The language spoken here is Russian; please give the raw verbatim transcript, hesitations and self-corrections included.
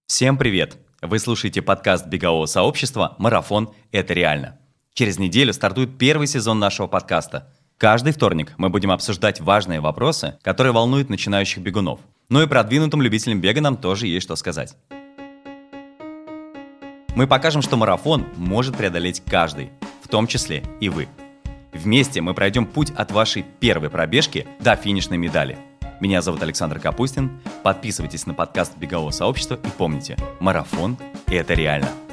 Всем привет! Вы слушаете подкаст бегового сообщества «Марафон – это реально». Через неделю стартует первый сезон нашего подкаста. Каждый вторник мы будем обсуждать важные вопросы, которые волнуют начинающих бегунов. Ну и продвинутым любителям бега нам тоже есть что сказать. Мы покажем, что марафон может преодолеть каждый, в том числе и вы. Вместе мы пройдем путь от вашей первой пробежки до финишной медали. Меня зовут Александр Капустин. Подписывайтесь на подкаст бегового сообщества и помните, марафон – это реально.